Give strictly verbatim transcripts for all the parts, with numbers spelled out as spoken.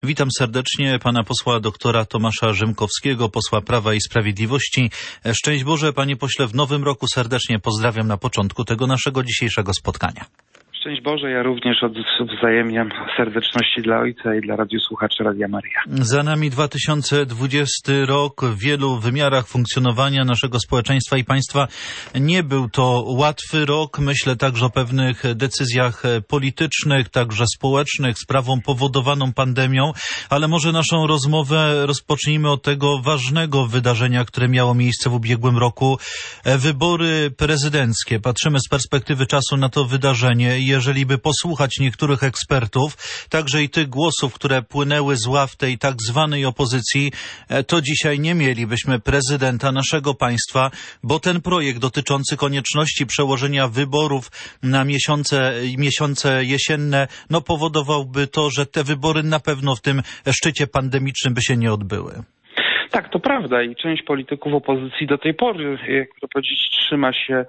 Witam serdecznie pana posła doktora Tomasza Rzymkowskiego, posła Prawa i Sprawiedliwości. Szczęść Boże, panie pośle, w nowym roku serdecznie pozdrawiam na początku tego naszego dzisiejszego spotkania. Szczęść Boże, ja również odwzajemniam serdeczności dla Ojca i dla radiosłuchaczy Radia Maryja. Za nami dwa tysiące dwudziesty rok. W wielu wymiarach funkcjonowania naszego społeczeństwa i państwa nie był to łatwy rok. Myślę także o pewnych decyzjach politycznych, także społecznych, sprawą powodowaną pandemią, ale może naszą rozmowę rozpocznijmy od tego ważnego wydarzenia, które miało miejsce w ubiegłym roku. Wybory prezydenckie. Patrzymy z perspektywy czasu na to wydarzenie. Jeżeli by posłuchać niektórych ekspertów, także i tych głosów, które płynęły z ław tej tak zwanej opozycji, to dzisiaj nie mielibyśmy prezydenta naszego państwa, bo ten projekt dotyczący konieczności przełożenia wyborów na miesiące, miesiące jesienne, no powodowałby to, że te wybory na pewno w tym szczycie pandemicznym by się nie odbyły. Tak, to prawda i część polityków opozycji do tej pory, jak to powiedzieć, trzyma się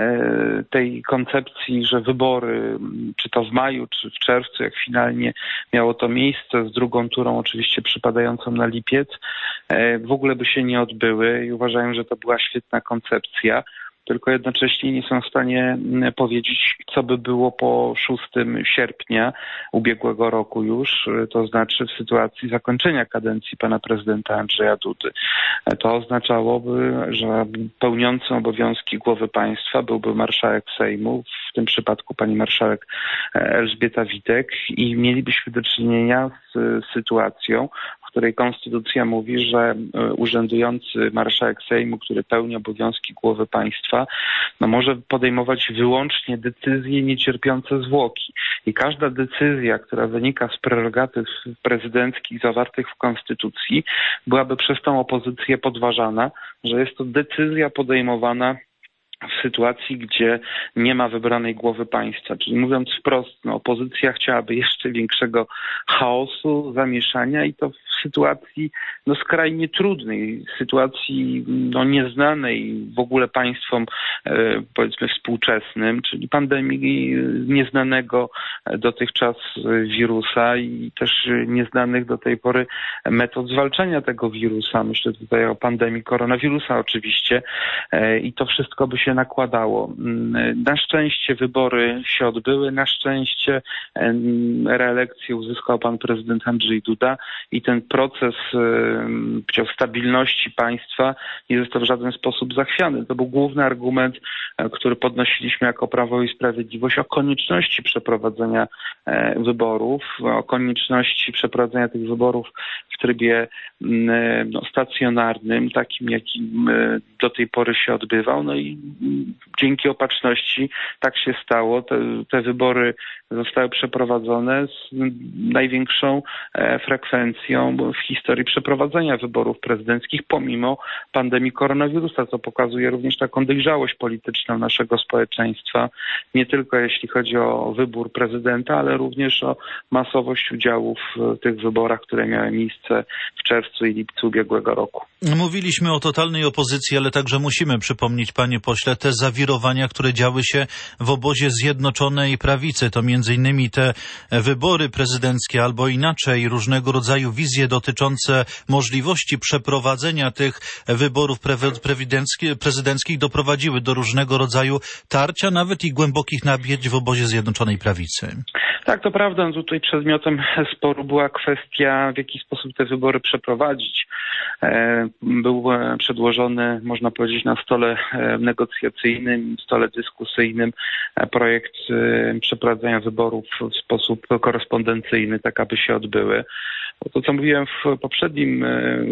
e, tej koncepcji, że wybory, czy to w maju, czy w czerwcu, jak finalnie miało to miejsce, z drugą turą oczywiście przypadającą na lipiec, e, w ogóle by się nie odbyły i uważają, że to była świetna koncepcja. Tylko jednocześnie nie są w stanie powiedzieć, co by było po szóstego sierpnia ubiegłego roku już, to znaczy w sytuacji zakończenia kadencji pana prezydenta Andrzeja Dudy. To oznaczałoby, że pełniącym obowiązki głowy państwa byłby marszałek Sejmu, w tym przypadku pani marszałek Elżbieta Witek, i mielibyśmy do czynienia z sytuacją, w której konstytucja mówi, że urzędujący marszałek Sejmu, który pełni obowiązki głowy państwa, no może podejmować wyłącznie decyzje niecierpiące zwłoki. I każda decyzja, która wynika z prerogatyw prezydenckich zawartych w konstytucji, byłaby przez tą opozycję podważana, że jest to decyzja podejmowana w sytuacji, gdzie nie ma wybranej głowy państwa. Czyli mówiąc wprost, no, opozycja chciałaby jeszcze większego chaosu, zamieszania i to w sytuacji no, skrajnie trudnej, sytuacji no, nieznanej w ogóle państwom e, powiedzmy współczesnym, czyli pandemii nieznanego dotychczas wirusa i też nieznanych do tej pory metod zwalczania tego wirusa. Myślę tutaj o pandemii koronawirusa oczywiście e, i to wszystko by się nakładało. Na szczęście wybory się odbyły, na szczęście reelekcję uzyskał pan prezydent Andrzej Duda i ten proces stabilności państwa nie został w żaden sposób zachwiany. To był główny argument, który podnosiliśmy jako Prawo i Sprawiedliwość o konieczności przeprowadzenia wyborów, o konieczności przeprowadzenia tych wyborów w trybie no, stacjonarnym, takim jakim do tej pory się odbywał. No i dzięki opatrzności tak się stało. Te, te wybory zostały przeprowadzone z największą frekwencją w historii przeprowadzenia wyborów prezydenckich pomimo pandemii koronawirusa, co pokazuje również taką dojrzałość polityczną naszego społeczeństwa, nie tylko jeśli chodzi o wybór prezydenta, ale również o masowość udziału w tych wyborach, które miały miejsce w czerwcu i lipcu ubiegłego roku. Mówiliśmy o totalnej opozycji, ale także musimy przypomnieć, panie pośle, te zawirowania, które działy się w obozie Zjednoczonej Prawicy. To między innymi te wybory prezydenckie, albo inaczej różnego rodzaju wizje dotyczące możliwości przeprowadzenia tych wyborów prezydenckich doprowadziły do różnego rodzaju tarcia, nawet i głębokich napięć w obozie Zjednoczonej Prawicy. Tak, to prawda. Tutaj przedmiotem sporu była kwestia, w jaki sposób te wybory przeprowadzić. Był przedłożony, można powiedzieć, na stole negocjacyjnym, stole dyskusyjnym projekt przeprowadzenia wyborów w sposób korespondencyjny, tak aby się odbyły. To, co mówiłem w poprzednim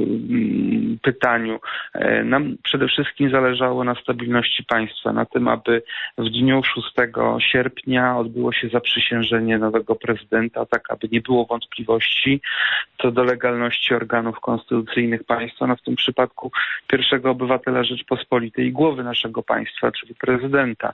pytaniu, nam przede wszystkim zależało na stabilności państwa, na tym, aby w dniu szóstego sierpnia odbyło się zaprzysiężenie nowego prezydenta, tak aby nie było wątpliwości co do legalności organów konstytucyjnych państwa, no w tym przypadku pierwszego obywatela Rzeczpospolitej i głowy naszego państwa, czyli prezydenta.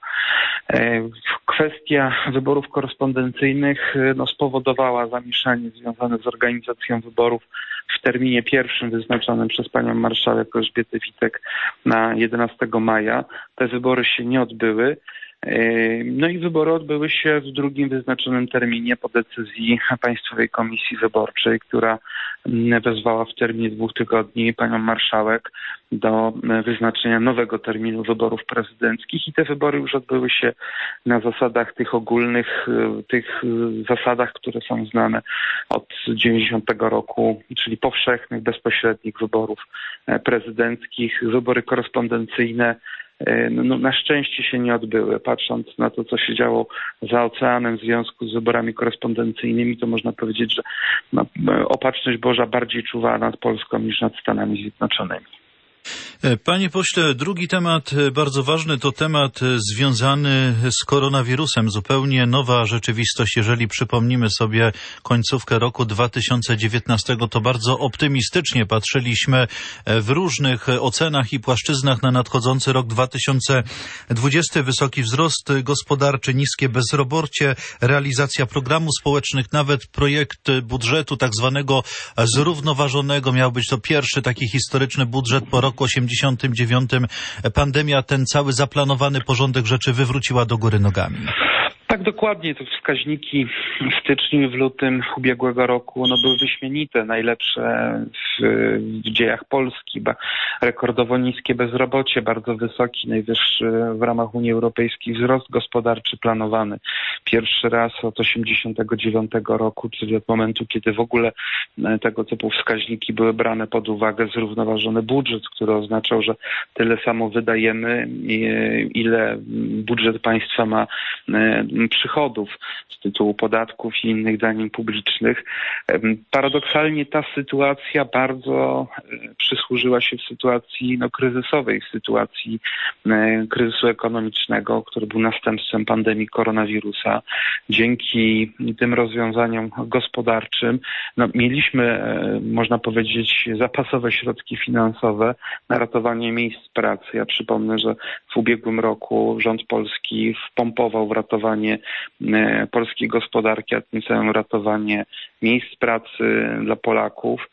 Kwestia wyborów korespondencyjnych no, spowodowała zamieszanie związane z organizacją wyborów w terminie pierwszym wyznaczonym przez panią marszałek Elżbietę Witek na jedenastego maja. Te wybory się nie odbyły. No i wybory odbyły się w drugim wyznaczonym terminie po decyzji Państwowej Komisji Wyborczej, która wezwała w terminie dwóch tygodni panią marszałek do wyznaczenia nowego terminu wyborów prezydenckich i te wybory już odbyły się na zasadach tych ogólnych, tych zasadach, które są znane od dziewięćdziesiątego roku, czyli powszechnych, bezpośrednich wyborów prezydenckich. Wybory korespondencyjne no, na szczęście się nie odbyły. Patrząc na to, co się działo za oceanem w związku z wyborami korespondencyjnymi, to można powiedzieć, że no, opatrzność Boża bardziej czuwała nad Polską niż nad Stanami Zjednoczonymi. Panie pośle, drugi temat bardzo ważny to temat związany z koronawirusem. Zupełnie nowa rzeczywistość. Jeżeli przypomnimy sobie końcówkę roku dwa tysiące dziewiętnastego, to bardzo optymistycznie patrzyliśmy w różnych ocenach i płaszczyznach na nadchodzący rok dwa tysiące dwudziesty. Wysoki wzrost gospodarczy, niskie bezrobocie, realizacja programów społecznych, nawet projekt budżetu tak zwanego zrównoważonego. Miał być to pierwszy taki historyczny budżet po roku osiemdziesiątym dziewiątym. Pandemia ten cały zaplanowany porządek rzeczy wywróciła do góry nogami. Tak, dokładnie. Te wskaźniki w styczniu i w lutym ubiegłego roku no, były wyśmienite, najlepsze w, w dziejach Polski. Ba, rekordowo niskie bezrobocie, bardzo wysoki, najwyższy w ramach Unii Europejskiej wzrost gospodarczy planowany. Pierwszy raz od osiemdziesiątego dziewiątego roku, czyli od momentu, kiedy w ogóle tego typu wskaźniki były brane pod uwagę, zrównoważony budżet, który oznaczał, że tyle samo wydajemy, ile budżet państwa ma przychodów z tytułu podatków i innych danin publicznych. Paradoksalnie ta sytuacja bardzo przysłużyła się w sytuacji no, kryzysowej, w sytuacji kryzysu ekonomicznego, który był następstwem pandemii koronawirusa. Dzięki tym rozwiązaniom gospodarczym no, mieliśmy, można powiedzieć, zapasowe środki finansowe na ratowanie miejsc pracy. Ja przypomnę, że w ubiegłym roku rząd polski wpompował w ratowanie polskiej gospodarki, a tym samym ratowanie miejsc pracy dla Polaków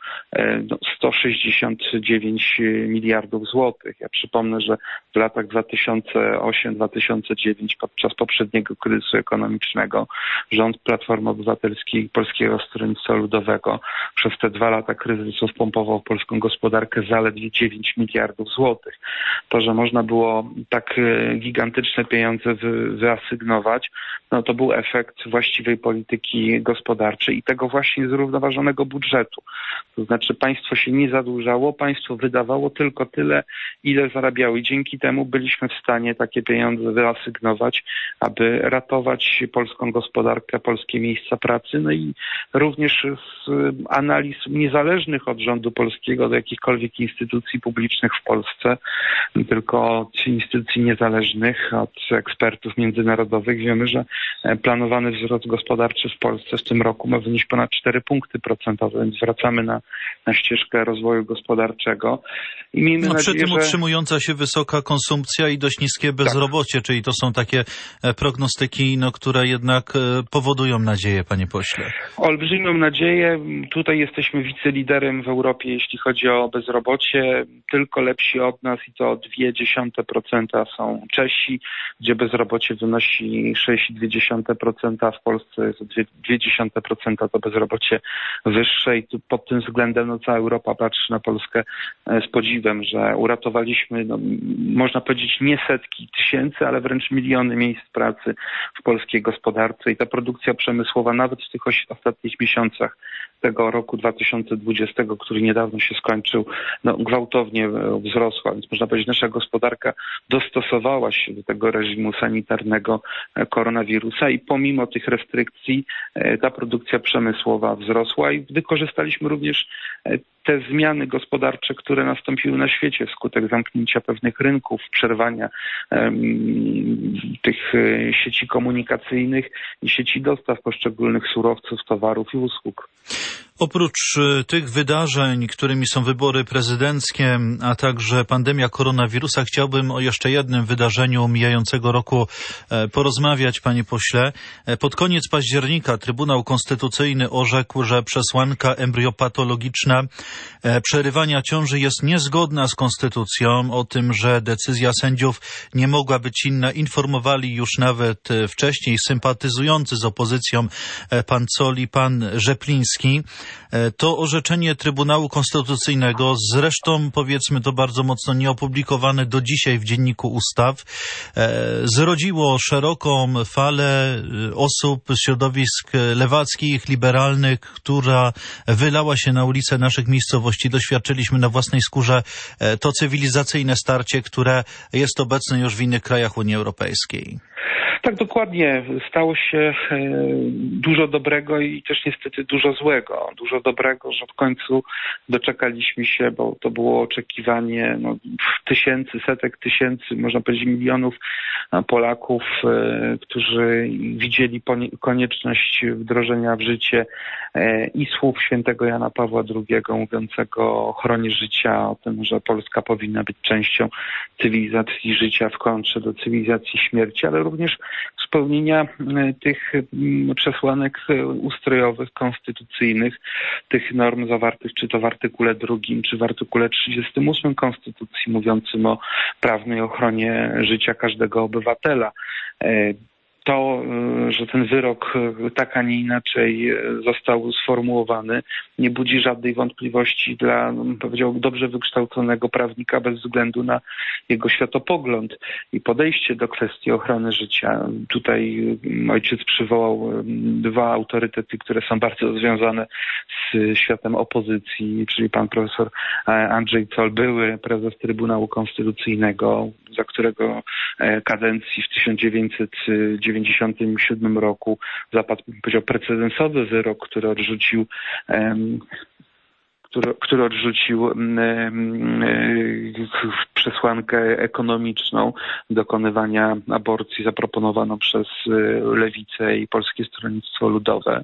sto sześćdziesiąt dziewięć miliardów złotych. Ja przypomnę, że w latach dwa tysiące ósmym do dwa tysiące dziewiątego podczas poprzedniego kryzysu ekonomicznego rząd Platformy Obywatelskiej i Polskiego Stronnictwa Ludowego przez te dwa lata kryzysu wpompował w polską gospodarkę zaledwie dziewięć miliardów złotych. To, że można było tak gigantyczne pieniądze wy, wyasygnować, no to był efekt właściwej polityki gospodarczej i tego właśnie zrównoważonego budżetu. To znaczy państwo się nie zadłużało, państwo wydawało tylko tyle, ile zarabiało i dzięki temu byliśmy w stanie takie pieniądze wyasygnować, aby ratować polską gospodarkę, polskie miejsca pracy, no i również z analiz niezależnych od rządu polskiego do jakichkolwiek instytucji publicznych w Polsce, tylko od instytucji niezależnych, od ekspertów międzynarodowych wiemy, że planowany wzrost gospodarczy w Polsce w tym roku ma wynieść ponad cztery punkty procentowe, więc wracamy na, na ścieżkę rozwoju gospodarczego. I miejmy no, nadzieję, przy tym że... utrzymująca się wysoka konsumpcja i dość niskie bezrobocie, tak. Czyli to są takie prognostyki, no, które jednak powodują nadzieję, panie pośle. Olbrzymią nadzieję. Tutaj jesteśmy wiceliderem w Europie, jeśli chodzi o bezrobocie. Tylko lepsi od nas i to o zero przecinek dwa procent są Czesi, gdzie bezrobocie wynosi sześć przecinek dwa procent, a w Polsce jest zero przecinek dwa procent to bezrobocie wyższe i tu pod tym względem no, cała Europa patrzy na Polskę z podziwem, że uratowaliśmy, no, można powiedzieć, nie setki tysięcy, ale wręcz miliony miejsc pracy w polskiej gospodarce i ta produkcja przemysłowa nawet w tych ostatnich miesiącach tego roku dwa tysiące dwudziestego, który niedawno się skończył, no, gwałtownie wzrosła, więc można powiedzieć, nasza gospodarka dostosowała się do tego reżimu sanitarnego koronawirusa i pomimo tych restrykcji ta produkcja przemysłowa wzrosła i wykorzystaliśmy również te zmiany gospodarcze, które nastąpiły na świecie wskutek zamknięcia pewnych rynków, przerwania um, tych sieci komunikacyjnych i sieci dostaw poszczególnych surowców, towarów i usług. Oprócz tych wydarzeń, którymi są wybory prezydenckie, a także pandemia koronawirusa, chciałbym o jeszcze jednym wydarzeniu mijającego roku porozmawiać, panie pośle. Pod koniec października Trybunał Konstytucyjny orzekł, że przesłanka embryopatologiczna przerywania ciąży jest niezgodna z konstytucją, o tym, że decyzja sędziów nie mogła być inna, informowali już nawet wcześniej sympatyzujący z opozycją pan Zoll i pan Rzepliński. To orzeczenie Trybunału Konstytucyjnego, zresztą powiedzmy to bardzo mocno nieopublikowane do dzisiaj w Dzienniku Ustaw, zrodziło szeroką falę osób z środowisk lewackich, liberalnych, która wylała się na ulice naszych miejscowości. Doświadczyliśmy na własnej skórze to cywilizacyjne starcie, które jest obecne już w innych krajach Unii Europejskiej. Tak, dokładnie. Stało się dużo dobrego i też niestety dużo złego. Dużo dobrego, że w końcu doczekaliśmy się, bo to było oczekiwanie no, tysięcy, setek tysięcy, można powiedzieć milionów Polaków, którzy widzieli konieczność wdrożenia w życie i słów świętego Jana Pawła drugiego mówiącego o ochronie życia, o tym, że Polska powinna być częścią cywilizacji życia w kontrze do cywilizacji śmierci, ale również spełnienia tych przesłanek ustrojowych, konstytucyjnych, tych norm zawartych czy to w artykule drugim, czy w artykule trzydziestym ósmym Konstytucji mówiącym o prawnej ochronie życia każdego obywatela. To, że ten wyrok tak, a nie inaczej został sformułowany, nie budzi żadnej wątpliwości dla, bym powiedział, dobrze wykształconego prawnika bez względu na jego światopogląd i podejście do kwestii ochrony życia. Tutaj ojciec przywołał dwa autorytety, które są bardzo związane z światem opozycji, czyli pan profesor Andrzej Zoll, były prezes Trybunału Konstytucyjnego, za którego kadencji w tysiąc dziewięćset dziewięćdziesiątym siódmym roku zapadł, bym powiedział, precedensowy wyrok, który odrzucił um, który, który odrzucił przesłankę ekonomiczną dokonywania aborcji zaproponowaną przez Lewicę i Polskie Stronnictwo Ludowe.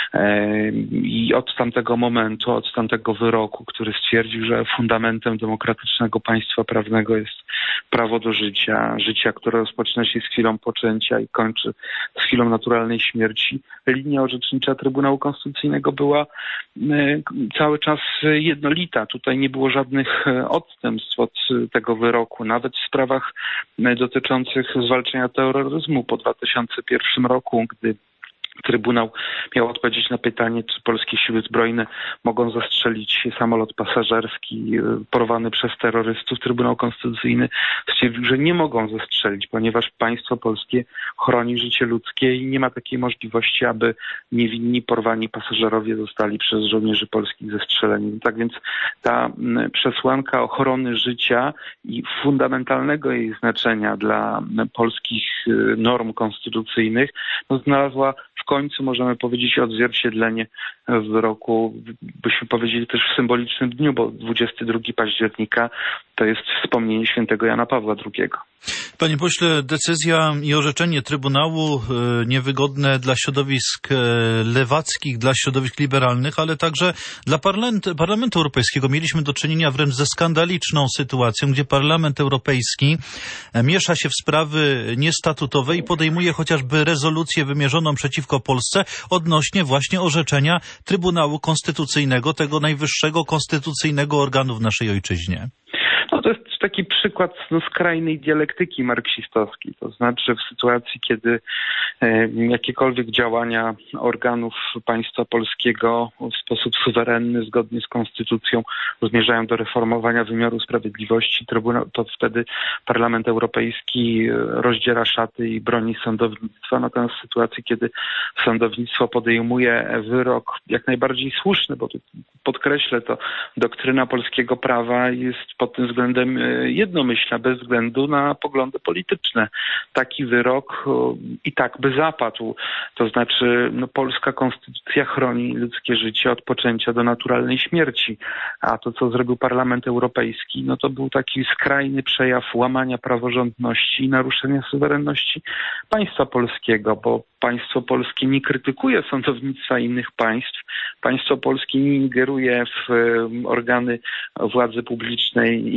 I od tamtego momentu, od tamtego wyroku, który stwierdził, że fundamentem demokratycznego państwa prawnego jest prawo do życia, życia, które rozpoczyna się z chwilą poczęcia i kończy z chwilą naturalnej śmierci, linia orzecznicza Trybunału Konstytucyjnego była cały czas jednolita. Tutaj nie było żadnych odstępstw od tego wyroku, nawet w sprawach dotyczących zwalczania terroryzmu po dwa tysiące pierwszym roku, gdy Trybunał miał odpowiedzieć na pytanie, czy polskie siły zbrojne mogą zastrzelić samolot pasażerski porwany przez terrorystów. Trybunał Konstytucyjny stwierdził, że nie mogą zastrzelić, ponieważ państwo polskie chroni życie ludzkie i nie ma takiej możliwości, aby niewinni porwani pasażerowie zostali przez żołnierzy polskich zestrzeleni. Tak więc ta przesłanka ochrony życia i fundamentalnego jej znaczenia dla polskich norm konstytucyjnych no, znalazła w końcu, możemy powiedzieć, odzwierciedlenie w wyroku, byśmy powiedzieli też w symbolicznym dniu, bo dwudziestego drugiego października to jest wspomnienie świętego Jana Pawła drugiego. Panie pośle, decyzja i orzeczenie Trybunału niewygodne dla środowisk lewackich, dla środowisk liberalnych, ale także dla Parlamentu, Parlamentu Europejskiego. Mieliśmy do czynienia wręcz ze skandaliczną sytuacją, gdzie Parlament Europejski miesza się w sprawy niestatutowe i podejmuje chociażby rezolucję wymierzoną przeciwko Polsce odnośnie właśnie orzeczenia Trybunału Konstytucyjnego, tego najwyższego konstytucyjnego organu w naszej ojczyźnie. No to jest taki przykład no, skrajnej dialektyki marksistowskiej. To znaczy w sytuacji, kiedy e, jakiekolwiek działania organów państwa polskiego w sposób suwerenny, zgodnie z konstytucją zmierzają do reformowania wymiaru sprawiedliwości, Trybunał, to wtedy Parlament Europejski rozdziera szaty i broni sądownictwa. Natomiast w sytuacji, kiedy sądownictwo podejmuje wyrok jak najbardziej słuszny, bo tu podkreślę to, doktryna polskiego prawa jest pod tym względem jednomyślna, bez względu na poglądy polityczne. Taki wyrok i tak by zapadł. To znaczy no, polska konstytucja chroni ludzkie życie od poczęcia do naturalnej śmierci. A to, co zrobił Parlament Europejski, no to był taki skrajny przejaw łamania praworządności i naruszenia suwerenności państwa polskiego, bo państwo polskie nie krytykuje sądownictwa innych państw. Państwo polskie nie ingeruje w organy władzy publicznej innych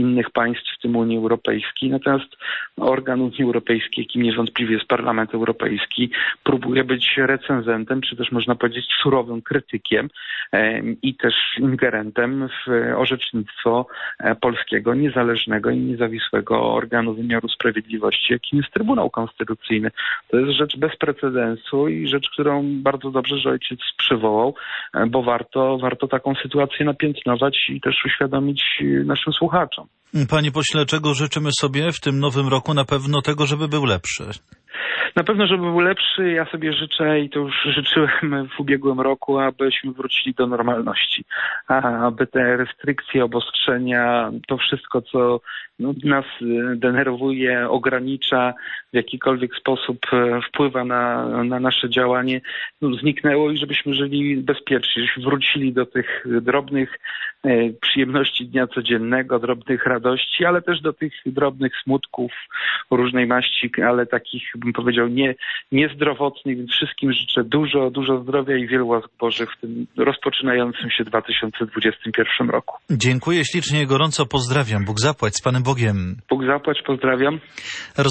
innych państw, w tym Unii Europejskiej. Natomiast organ Unii Europejskiej, jakim niewątpliwie jest Parlament Europejski, próbuje być recenzentem, czy też można powiedzieć surowym krytykiem i też ingerentem w orzecznictwo polskiego, niezależnego i niezawisłego organu wymiaru sprawiedliwości, jakim jest Trybunał Konstytucyjny. To jest rzecz bez precedensu i rzecz, którą bardzo dobrze, że ojciec przywołał, bo warto, warto taką sytuację napiętnować i też uświadomić naszym słuchaczom. Panie pośle, czego życzymy sobie w tym nowym roku? Na pewno tego, żeby był lepszy. Na pewno, żeby był lepszy, ja sobie życzę i to już życzyłem w ubiegłym roku, abyśmy wrócili do normalności. A, aby te restrykcje, obostrzenia, to wszystko, co no, nas denerwuje, ogranicza, w jakikolwiek sposób wpływa na, na nasze działanie, no, zniknęło i żebyśmy żyli bezpiecznie, żebyśmy wrócili do tych drobnych e, przyjemności dnia codziennego, drobnych radości, ale też do tych drobnych smutków różnej maści, ale takich, bym powiedział, nie, niezdrowotnych, więc wszystkim życzę dużo, dużo zdrowia i wielu łask Bożych w tym rozpoczynającym się dwa tysiące dwudziestym pierwszym roku. Dziękuję ślicznie, gorąco pozdrawiam. Bóg zapłać, z Panem Bogiem. Bóg zapłać, pozdrawiam.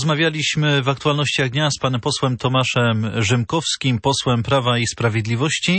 Rozmawialiśmy w aktualnościach dnia z panem posłem Tomaszem Rzymkowskim, posłem Prawa i Sprawiedliwości.